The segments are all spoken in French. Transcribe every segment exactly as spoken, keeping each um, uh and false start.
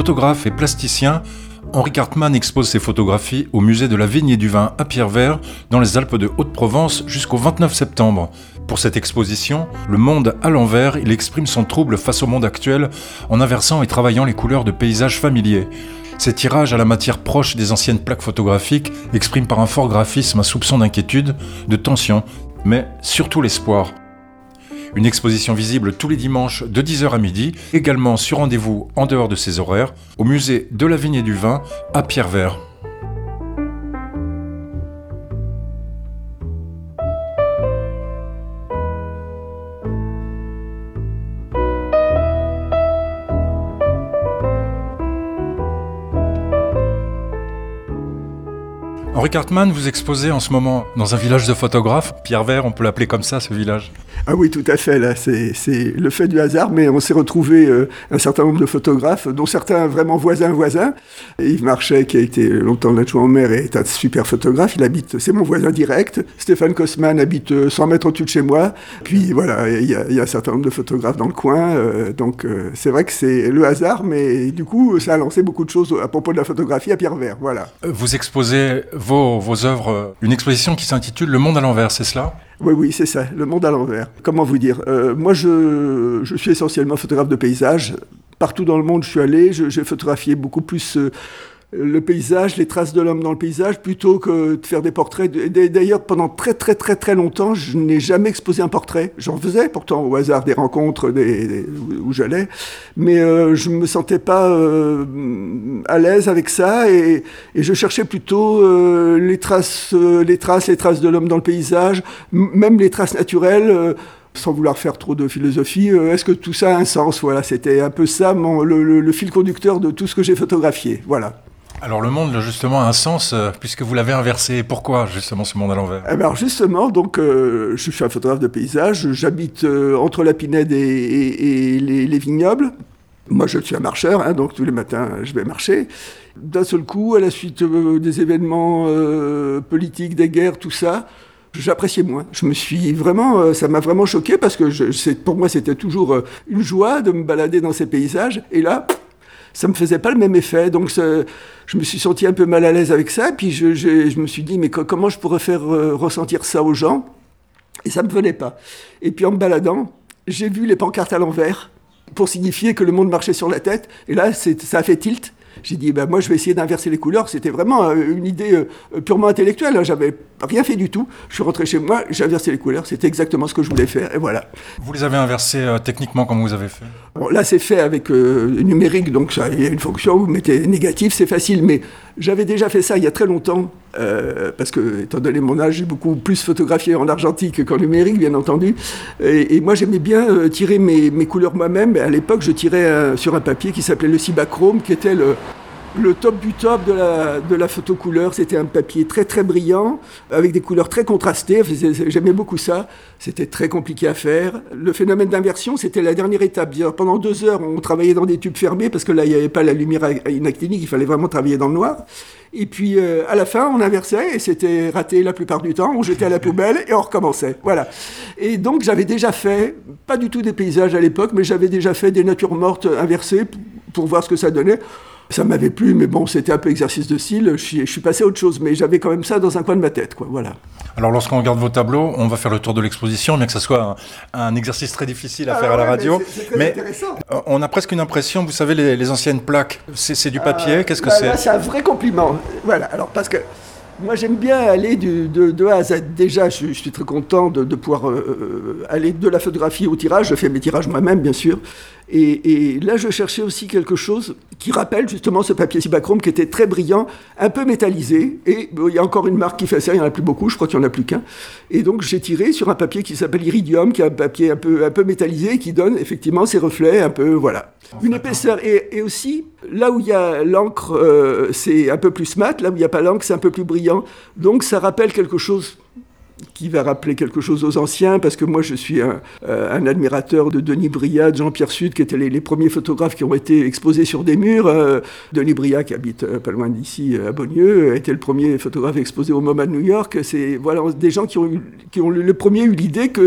Photographe et plasticien, Henri Cartman expose ses photographies au musée de la Vigne et du Vin à Pierrevert, dans les Alpes de Haute-Provence, jusqu'au vingt-neuf septembre. Pour cette exposition, Le monde à l'envers, il exprime son trouble face au monde actuel en inversant et travaillant les couleurs de paysages familiers. Ces tirages à la matière proche des anciennes plaques photographiques expriment par un fort graphisme un soupçon d'inquiétude, de tension, mais surtout l'espoir. Une exposition visible tous les dimanches de dix heures à midi, également sur rendez-vous en dehors de ses horaires, au musée de la Vigne et du Vin à Pierrevert. Henri Cartman, vous exposez en ce moment dans un village de photographes. Pierrevert, on peut l'appeler comme ça, ce village. Ah oui, tout à fait. Là, c'est, c'est le fait du hasard, mais on s'est retrouvé euh, un certain nombre de photographes, dont certains vraiment voisins voisins. Et Yves Marchais, qui a été longtemps l'adjoint au maire, est un super photographe. Il habite, c'est mon voisin direct. Stéphane Kosman habite cent mètres au-dessus de chez moi. Puis voilà, il y, y a un certain nombre de photographes dans le coin. Euh, donc euh, c'est vrai que c'est le hasard, mais du coup, ça a lancé beaucoup de choses à propos de la photographie à Pierrevert. Voilà. Vous exposez vos, vos œuvres, une exposition qui s'intitule Le monde à l'envers, c'est cela ? Oui, oui, c'est ça, le monde à l'envers. Comment vous dire euh, Moi, je, je suis essentiellement photographe de paysage. Partout dans le monde, je suis allé, je, j'ai photographié beaucoup plus euh, le paysage, les traces de l'homme dans le paysage, plutôt que de faire des portraits. D'ailleurs, pendant très, très, très, très longtemps, je n'ai jamais exposé un portrait. J'en faisais, pourtant, au hasard des rencontres des, des, où j'allais. Mais euh, je ne me sentais pas euh, à l'aise avec ça. Et, et je cherchais plutôt euh, les traces, euh, les traces, les traces de l'homme dans le paysage, m- même les traces naturelles. Euh, sans vouloir faire trop de philosophie, euh, est-ce que tout ça a un sens ? Voilà, c'était un peu ça, mon, le, le, le fil conducteur de tout ce que j'ai photographié. Voilà. Alors le monde, justement, a un sens, euh, puisque vous l'avez inversé. Pourquoi, justement, ce monde à l'envers ? Alors justement, donc, euh, je suis un photographe de paysage, j'habite euh, entre la Pinède et, et, et les, les vignobles. Moi, je suis un marcheur, hein, donc tous les matins, je vais marcher. D'un seul coup, à la suite euh, des événements euh, politiques, des guerres, tout ça, j'appréciais moins. Je me suis vraiment, euh, ça m'a vraiment choqué parce que je, c'est, pour moi, c'était toujours euh, une joie de me balader dans ces paysages. Et là, ça me faisait pas le même effet. Donc, je me suis senti un peu mal à l'aise avec ça. Puis, je, je, je me suis dit, mais co- comment je pourrais faire euh, ressentir ça aux gens ? Et ça me venait pas. Et puis, en me baladant, j'ai vu les pancartes à l'envers pour signifier que le monde marchait sur la tête. Et là, c'est, ça a fait tilt. J'ai dit, ben, moi, je vais essayer d'inverser les couleurs. C'était vraiment euh, une idée euh, purement intellectuelle. Hein. J'avais rien fait du tout. Je suis rentré chez moi, j'ai inversé les couleurs. C'était exactement ce que je voulais faire. Et voilà. Vous les avez inversés euh, techniquement, comment vous avez fait ? Bon, là, c'est fait avec euh, numérique, donc ça, il y a une fonction, vous mettez négatif, c'est facile. Mais j'avais déjà fait ça il y a très longtemps, euh, parce que, étant donné mon âge, j'ai beaucoup plus photographié en argentique qu'en numérique, bien entendu. Et, et moi, j'aimais bien euh, tirer mes, mes couleurs moi-même. Et à l'époque, je tirais euh, sur un papier qui s'appelait le Cibachrome, qui était le... Le top du top de la, de la photo couleur, c'était un papier très très brillant, avec des couleurs très contrastées, j'aimais beaucoup ça, c'était très compliqué à faire. Le phénomène d'inversion, c'était la dernière étape. Pendant deux heures, on travaillait dans des tubes fermés, parce que là, il n'y avait pas la lumière inactinique, il fallait vraiment travailler dans le noir. Et puis, euh, à la fin, on inversait, et c'était raté la plupart du temps, on jetait à la poubelle, et on recommençait, voilà. Et donc, j'avais déjà fait, pas du tout des paysages à l'époque, mais j'avais déjà fait des natures mortes inversées, pour voir ce que ça donnait. Ça m'avait plu, mais bon, c'était un peu exercice de style. Je suis, je suis passé à autre chose, mais j'avais quand même ça dans un coin de ma tête, quoi. Voilà. Alors, lorsqu'on regarde vos tableaux, on va faire le tour de l'exposition, bien que ce soit un, un exercice très difficile à ah faire ouais, à la radio. Mais c'est, c'est très mais intéressant. On a presque une impression, vous savez, les, les anciennes plaques, c'est, c'est du papier, euh, qu'est-ce que là, c'est ? Là, c'est un vrai compliment. Voilà, alors parce que moi, j'aime bien aller du, de, de A à Z. Déjà, je, je suis très content de, de pouvoir euh, aller de la photographie au tirage. Je fais mes tirages moi-même, bien sûr. Et, et là, je cherchais aussi quelque chose qui rappelle justement ce papier Cibachrome qui était très brillant, un peu métallisé. Et bon, il y a encore une marque qui fait ça, il n'y en a plus beaucoup, je crois qu'il n'y en a plus qu'un. Et donc, j'ai tiré sur un papier qui s'appelle Iridium, qui est un papier un peu, un peu métallisé, qui donne effectivement ces reflets un peu, voilà. Une épaisseur. Et, et aussi, là où il y a l'encre, euh, c'est un peu plus mat. Là où il n'y a pas l'encre, c'est un peu plus brillant. Donc, ça rappelle quelque chose qui va rappeler quelque chose aux anciens, parce que moi je suis un, euh, un admirateur de Denis Briat, de Jean-Pierre Sud, qui étaient les, les premiers photographes qui ont été exposés sur des murs. Euh, Denis Briat, qui habite euh, pas loin d'ici, à Beaulieu, a été le premier photographe exposé au MoMA de New York. C'est voilà, des gens qui ont, eu, qui ont le, le premier eu l'idée que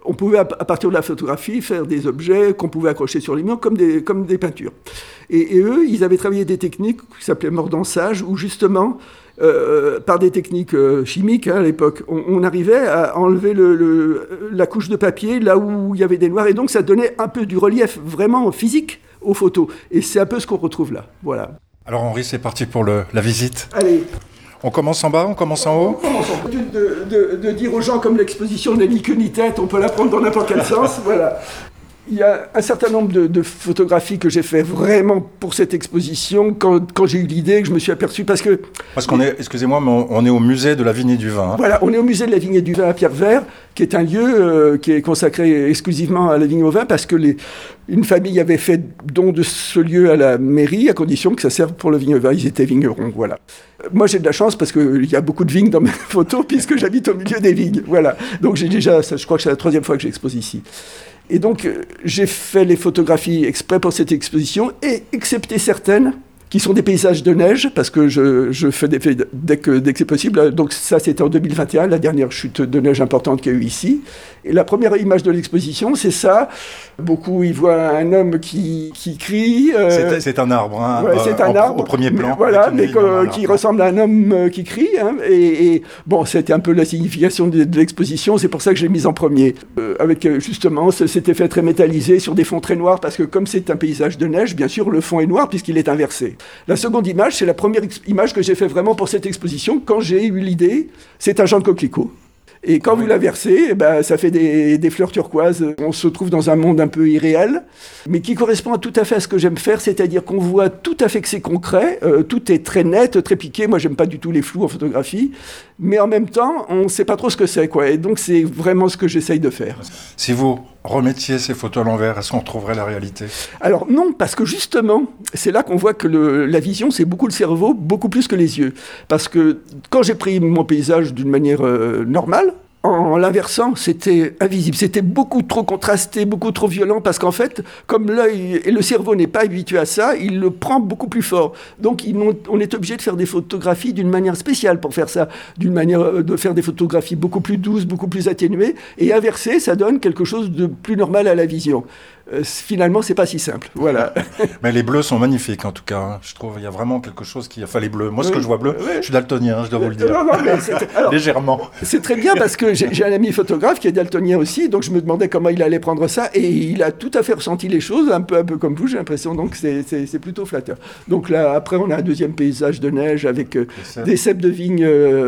On pouvait, à partir de la photographie, faire des objets qu'on pouvait accrocher sur les murs comme des, comme des peintures. Et, et eux, ils avaient travaillé des techniques qui s'appelaient mordançage, où justement, euh, par des techniques euh, chimiques hein, à l'époque, on, on arrivait à enlever le, le, la couche de papier là où il y avait des noirs. Et donc, ça donnait un peu du relief vraiment physique aux photos. Et c'est un peu ce qu'on retrouve là. Voilà. Alors Henri, c'est parti pour le, la visite. Allez. On commence en bas, on commence en haut. On commence en haut. De, de, de dire aux gens comme l'exposition n'a ni queue ni tête, on peut la prendre dans n'importe quel sens. Voilà. Il y a un certain nombre de, de photographies que j'ai fait vraiment pour cette exposition quand, quand j'ai eu l'idée, que je me suis aperçu parce que... Parce qu'on est, excusez-moi, mais on, on est au musée de la vigne et du vin. Hein. Voilà, on est au musée de la vigne et du vin à Pierrevert, qui est un lieu euh, qui est consacré exclusivement à la vigne et au vin parce que les, une famille avait fait don de ce lieu à la mairie à condition que ça serve pour le vignoble. Ils étaient vignerons, voilà. Moi, j'ai de la chance parce qu'il y a beaucoup de vignes dans mes photos puisque j'habite au milieu des vignes, voilà. Donc j'ai déjà, ça, je crois que c'est la troisième fois que j'expose ici. Et donc, j'ai fait les photographies exprès pour cette exposition, et excepté certaines, qui sont des paysages de neige, parce que je, je fais des faits dès que, dès que c'est possible. Donc ça, c'était en deux mille vingt et un, la dernière chute de neige importante qu'il y a eu ici. Et la première image de l'exposition, c'est ça. Beaucoup y voient un homme qui, qui crie. Euh, c'est, c'est un arbre, hein, ouais, c'est un euh, arbre, au premier plan. Voilà, mais que, qui ressemble à un homme qui crie. Hein, et, et bon, c'était un peu la signification de, de l'exposition, c'est pour ça que je l'ai mise en premier. Euh, avec justement cet effet très métallisé sur des fonds très noirs, parce que comme c'est un paysage de neige, bien sûr, le fond est noir puisqu'il est inversé. La seconde image, c'est la première ex- image que j'ai fait vraiment pour cette exposition. Quand j'ai eu l'idée, c'est un champ de coquelicots. Et quand oui. vous la versez, eh ben, ça fait des, des fleurs turquoises. On se trouve dans un monde un peu irréel, mais qui correspond tout à fait à ce que j'aime faire, c'est-à-dire qu'on voit tout à fait que c'est concret, euh, tout est très net, très piqué. Moi, j'aime pas du tout les flous en photographie, mais en même temps, on sait pas trop ce que c'est, quoi. Et donc, c'est vraiment ce que j'essaye de faire. Si vous remettiez ces photos à l'envers, est-ce qu'on retrouverait la réalité ? Alors non, parce que justement, c'est là qu'on voit que le, la vision, c'est beaucoup le cerveau, beaucoup plus que les yeux. Parce que quand j'ai pris mon paysage d'une manière euh, normale, en l'inversant, c'était invisible. C'était beaucoup trop contrasté, beaucoup trop violent, parce qu'en fait, comme l'œil et le cerveau n'est pas habitué à ça, il le prend beaucoup plus fort. Donc, il, on est obligé de faire des photographies d'une manière spéciale pour faire ça, d'une manière de faire des photographies beaucoup plus douces, beaucoup plus atténuées, et inversé, ça donne quelque chose de plus normal à la vision. Euh, finalement, c'est pas si simple. Voilà. Mais les bleus sont magnifiques, en tout cas. Hein. Je trouve qu'il y a vraiment quelque chose qui... Enfin, les bleus. Moi, ce oui, que je vois bleu, oui. je suis daltonien, hein, je dois vous le dire. Non, non, mais c'est... Alors, légèrement. C'est très bien parce que j'ai, j'ai un ami photographe qui est daltonien aussi, donc je me demandais comment il allait prendre ça, et il a tout à fait ressenti les choses, un peu, un peu comme vous, j'ai l'impression, donc c'est, c'est, c'est plutôt flatteur. Donc là, après, on a un deuxième paysage de neige avec euh, des cèpes de vigne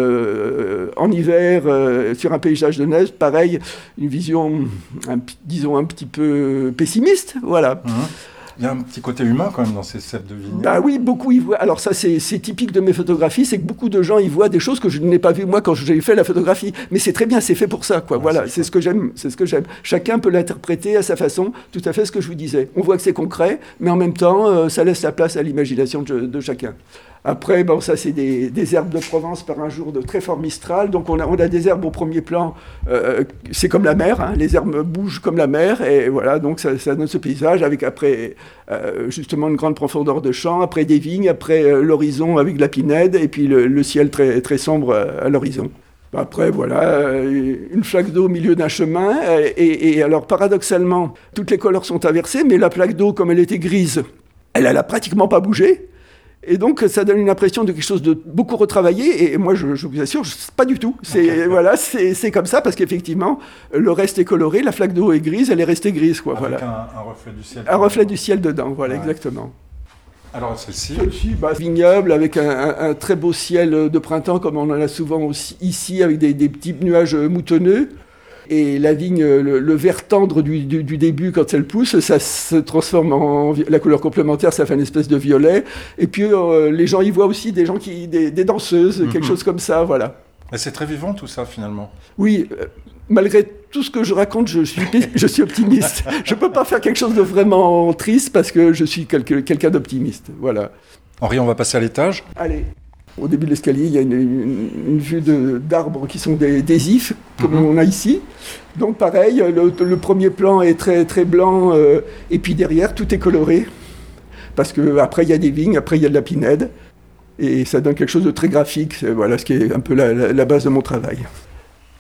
euh, en hiver, euh, sur un paysage de neige, pareil, une vision, un, disons, un petit peu pessimiste, voilà. Mmh. Il y a un petit côté humain quand même dans ces cèpes de vigne. Bah oui, beaucoup y voient. Alors ça, c'est, c'est typique de mes photographies, c'est que beaucoup de gens y voient des choses que je n'ai pas vues moi quand j'ai fait la photographie. Mais c'est très bien, c'est fait pour ça, quoi. Ouais, voilà, c'est, c'est ce que j'aime, c'est ce que j'aime. Chacun peut l'interpréter à sa façon. Tout à fait ce que je vous disais. On voit que c'est concret, mais en même temps, euh, ça laisse la place à l'imagination de, de chacun. Après, bon, ça, c'est des, des herbes de Provence par un jour de très fort mistral. Donc, on a, on a des herbes au premier plan. Euh, c'est comme la mer, hein, les herbes bougent comme la mer. Et voilà, donc ça, ça donne ce paysage avec après, euh, justement, une grande profondeur de champ. Après des vignes, après euh, l'horizon avec de la pinède. Et puis le, le ciel très, très sombre à, à l'horizon. Après, voilà, une flaque d'eau au milieu d'un chemin. Et, et alors, paradoxalement, toutes les couleurs sont inversées. Mais la plaque d'eau, comme elle était grise, elle n'a pratiquement pas bougé. Et donc, ça donne une impression de quelque chose de beaucoup retravaillé. Et moi, je, je vous assure, je, pas du tout. C'est, okay. voilà, c'est, c'est comme ça, parce qu'effectivement, le reste est coloré, la flaque d'eau est grise, elle est restée grise, quoi. Avec voilà. un, un reflet du ciel. Un reflet du ciel dedans, voilà, ouais. Exactement. Alors, celle-ci Celle-ci, bah, vignoble, avec un, un, un très beau ciel de printemps, comme on en a souvent aussi ici, avec des, des petits nuages moutonneux. Et la vigne, le, le vert tendre du, du, du début, quand elle pousse, ça se transforme en... La couleur complémentaire, ça fait une espèce de violet. Et puis, euh, les gens y voient aussi des gens qui... Des, des danseuses, mm-hmm. quelque chose comme ça, voilà. Et c'est très vivant, tout ça, finalement. Oui, euh, malgré tout ce que je raconte, je suis, je suis optimiste. Je ne peux pas faire quelque chose de vraiment triste, parce que je suis quelque, quelqu'un d'optimiste, voilà. Henri, on va passer à l'étage. Allez. Au début de l'escalier, il y a une, une, une vue de, d'arbres qui sont des, des ifs, comme mmh. on a ici. Donc pareil, le, le premier plan est très, très blanc, euh, et puis derrière, tout est coloré. Parce qu'après, il y a des vignes, après, il y a de la pinède. Et ça donne quelque chose de très graphique. C'est, voilà ce qui est un peu la, la, la base de mon travail.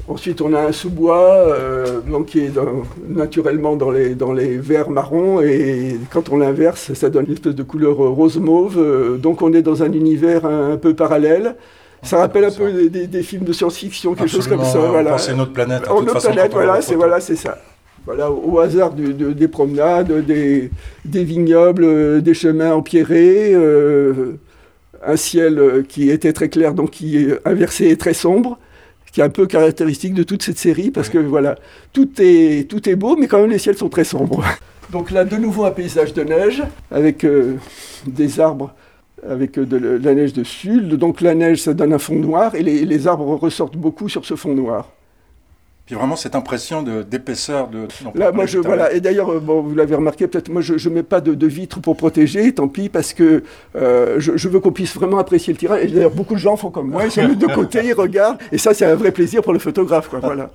Ensuite, on a un sous-bois euh, donc, qui est dans, naturellement dans les, dans les verts marrons, et quand on l'inverse, ça donne une espèce de couleur rose-mauve. Euh, donc on est dans un univers un, un peu parallèle. Ça rappelle un peu des, des, des films de science-fiction, quelque Absolument, chose comme ça. Voilà. C'est notre planète. Oh, notre planète, voilà, c'est, voilà, c'est ça. Voilà, au hasard du, de, des promenades, des, des vignobles, des chemins empierrés, euh, un ciel qui était très clair, donc qui est inversé et très sombre, qui est un peu caractéristique de toute cette série, parce que voilà, tout est, tout est beau, mais quand même les ciels sont très sombres. Donc là, de nouveau un paysage de neige, avec euh, des arbres, avec de, de la neige dessus. Donc la neige, ça donne un fond noir, et les, les arbres ressortent beaucoup sur ce fond noir. Puis vraiment cette impression de, d'épaisseur de... Là, moi, je, voilà, et d'ailleurs, bon, vous l'avez remarqué, peut-être, moi, je ne mets pas de, de vitres pour protéger, tant pis, parce que euh, je, je veux qu'on puisse vraiment apprécier le tirage. Et d'ailleurs, beaucoup de gens font comme moi, ils sont mis de côté, ils regardent, et ça, c'est un vrai plaisir pour le photographe, quoi, voilà.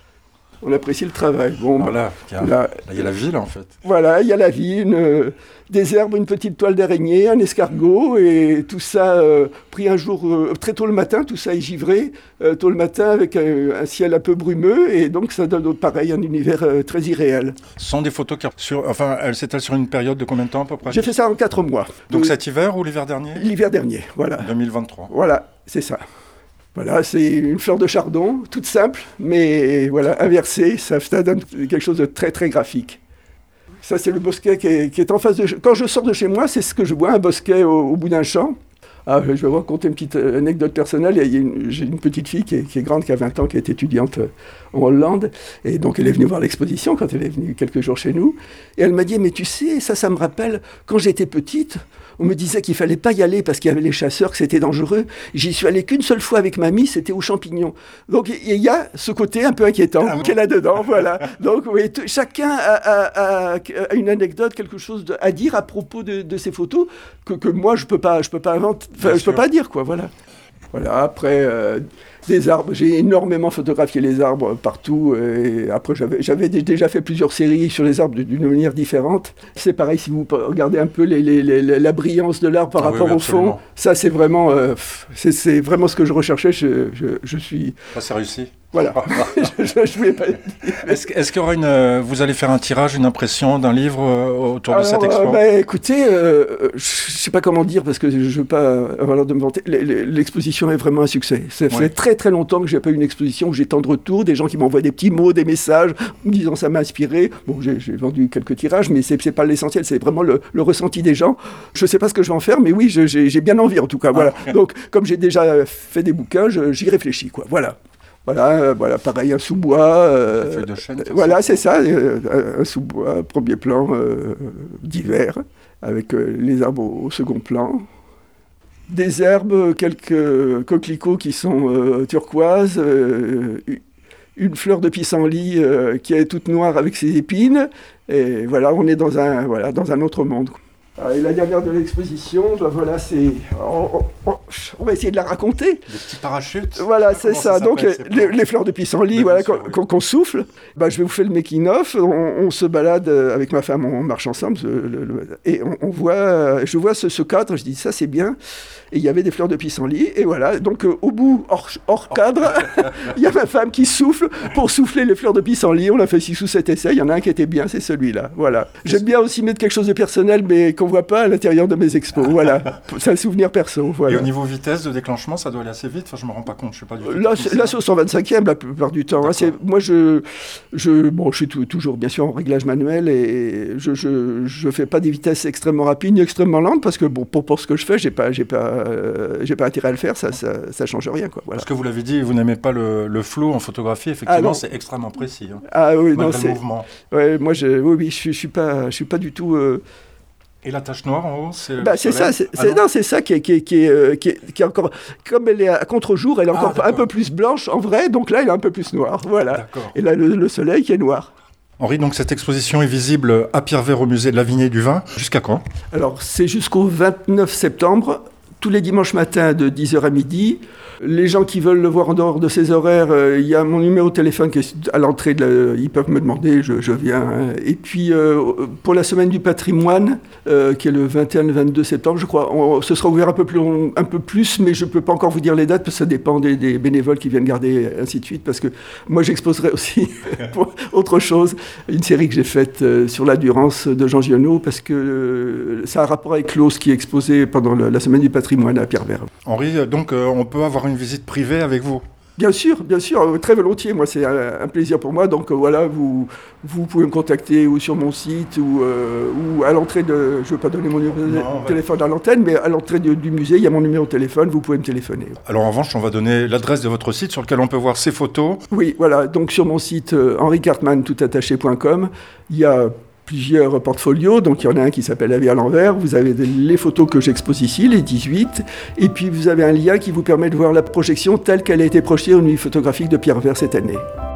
On apprécie le travail. Bon, voilà, il y, a, là, il y a la ville, en fait. Voilà, il y a la ville, une, euh, des herbes, une petite toile d'araignée, un escargot, et tout ça euh, pris un jour, euh, très tôt le matin, tout ça est givré, euh, tôt le matin, avec un, un ciel un peu brumeux, et donc ça donne, pareil, un univers euh, très irréel. Ce sont des photos qui... Sur, enfin, elles s'étalent sur une période de combien de temps, à peu près ? J'ai fait ça en quatre mois. Donc euh, cet hiver ou l'hiver dernier ? L'hiver dernier, voilà. deux mille vingt-trois. Voilà, c'est ça. Voilà, c'est une fleur de chardon, toute simple, mais voilà, inversée, ça, ça donne quelque chose de très très graphique. Ça, c'est le bosquet qui est, qui est en face de... Quand je sors de chez moi, c'est ce que je vois, un bosquet au, au bout d'un champ. Ah, je vais vous raconter une petite anecdote personnelle. Il y a une, j'ai une petite fille qui est, qui est grande, qui a vingt ans, qui est étudiante en Hollande. Et donc, elle est venue voir l'exposition quand elle est venue quelques jours chez nous. Et elle m'a dit, mais tu sais, ça, ça me rappelle, quand j'étais petite, on me disait qu'il fallait pas y aller parce qu'il y avait les chasseurs, que c'était dangereux. J'y suis allé qu'une seule fois avec mamie, c'était aux champignons. Donc, il y a ce côté un peu inquiétant ah, qu'elle a dedans, voilà. Donc, oui, t- chacun a, a, a, a une anecdote, quelque chose de, à dire à propos de, de ces photos que, que moi, je peux pas, je peux pas inventer. Enfin, je peux pas dire, quoi, voilà. Voilà, après, euh, des arbres, j'ai énormément photographié les arbres partout, et après, j'avais, j'avais déjà fait plusieurs séries sur les arbres d'une manière différente. C'est pareil, si vous regardez un peu les, les, les, la brillance de l'arbre par ah, rapport oui, oui, au fond, ça, c'est vraiment, euh, c'est, c'est vraiment ce que je recherchais, je, je, je suis... Ça, c'est réussi. Voilà, je, je, je voulais pas le dire. Est-ce, est-ce qu'il y aura une, euh, vous allez faire un tirage, une impression d'un livre euh, autour Alors, de cette expo euh, bah, écoutez, euh, je ne sais pas comment dire, parce que je ne veux pas avoir l'air de me vanter. L'exposition est vraiment un succès. Ça fait ouais. très très longtemps que je n'ai pas eu une exposition où j'ai tant de retours, des gens qui m'envoient des petits mots, des messages, me disant ça m'a inspiré. Bon, j'ai, j'ai vendu quelques tirages, mais ce n'est pas l'essentiel, c'est vraiment le, le ressenti des gens. Je ne sais pas ce que je vais en faire, mais oui, je, j'ai, j'ai bien envie en tout cas. Voilà. Ah. Donc, comme j'ai déjà fait des bouquins, je, j'y réfléchis, quoi. Voilà. Voilà, euh, voilà, pareil, un sous-bois. Euh, La feuille de chêne. Voilà, c'est ça, euh, un sous-bois, premier plan euh, d'hiver, avec euh, les arbres au, au second plan. Des herbes, quelques coquelicots qui sont euh, turquoises, euh, une fleur de pissenlit euh, qui est toute noire avec ses épines. Et voilà, on est dans un, voilà, dans un autre monde. Et la dernière de l'exposition, ben voilà, c'est, on, on, on va essayer de la raconter. Des petits parachutes. Voilà, c'est ça. ça Donc les, les fleurs de pissenlit, voilà, qu'on, oui. qu'on souffle. Ben, je vais vous faire le making of. On, on se balade avec ma femme, on marche ensemble, le, le, et on, on voit, je vois ce, ce cadre. Je dis ça, c'est bien. Et il y avait des fleurs de pissenlit. Et voilà. Donc euh, au bout, hors, hors cadre, il y a ma femme qui souffle pour souffler les fleurs de pissenlit. On a fait six ou sept essais. Il y en a un qui était bien, c'est celui-là. Voilà. J'aime bien aussi mettre quelque chose de personnel, mais qu'on voit pas à l'intérieur de mes expos. Voilà, c'est un souvenir perso. Voilà. Et au niveau vitesse de déclenchement, ça doit aller assez vite. Enfin, je me rends pas compte, je suis pas du tout. Là, c'est, là, c'est au cent vingt-cinquième la plupart du temps. Hein. C'est, moi, je, je, bon, je suis tout, toujours bien sûr en réglage manuel et je, je, je fais pas des vitesses extrêmement rapides ni extrêmement lentes parce que bon, pour, pour ce que je fais, j'ai pas, j'ai pas, euh, j'ai pas intérêt à le faire. Ça, ça, ça change rien, quoi. Voilà. Parce que vous l'avez dit, vous n'aimez pas le, le flou en photographie. Effectivement, ah, c'est extrêmement précis. Hein, ah oui, non, c'est. Le mouvement. Ouais, moi, je, oui, oui, je, je suis pas, je suis pas du tout. Euh, Et la tache noire en haut, c'est... Bah, c'est ça, c'est, ah c'est, non, non, c'est ça qui est, qui, est, qui, est, euh, qui, est, qui est encore... Comme elle est à contre-jour, elle est encore ah, un peu plus blanche en vrai, donc là, elle est un peu plus noire, voilà. D'accord. Et là, le, le soleil qui est noir. Henri, donc cette exposition est visible à Pierrevert au musée de la Vigne et du Vin. Jusqu'à quand ? Alors, c'est jusqu'au vingt-neuf septembre, tous les dimanches matins de dix heures à midi. Les gens qui veulent le voir en dehors de ces horaires, euh, il y a mon numéro de téléphone qui est à l'entrée, de la, ils peuvent me demander, je, je viens. Hein. Et puis, euh, pour la semaine du patrimoine, euh, qui est le vingt et un et le vingt-deux septembre, je crois, on, ce sera ouvert un peu, plus long, un peu plus, mais je ne peux pas encore vous dire les dates, parce que ça dépend des, des bénévoles qui viennent garder, ainsi de suite, parce que moi, j'exposerai aussi pour autre chose, une série que j'ai faite euh, sur la Durance de Jean Giono, parce que euh, ça a un rapport avec l'O S qui est exposé pendant le, la semaine du patrimoine à Pierrevert. Henri, donc euh, on peut avoir une visite privée avec vous? Bien sûr, bien sûr, très volontiers. Moi, c'est un, un plaisir pour moi. Donc euh, voilà, vous, vous pouvez me contacter ou sur mon site ou, euh, ou à l'entrée de... Je ne veux pas donner mon numéro de non, téléphone à l'antenne, mais à l'entrée du, du musée, il y a mon numéro de téléphone, vous pouvez me téléphoner. Alors en revanche, on va donner l'adresse de votre site sur lequel on peut voir ces photos. Oui, voilà. Donc sur mon site euh, henri cartman tout attaché point com, il y a plusieurs portfolios, donc il y en a un qui s'appelle La vie à l'envers, vous avez les photos que j'expose ici, les dix-huit, et puis vous avez un lien qui vous permet de voir la projection telle qu'elle a été projetée au Nuit photographique de Pierrevert cette année.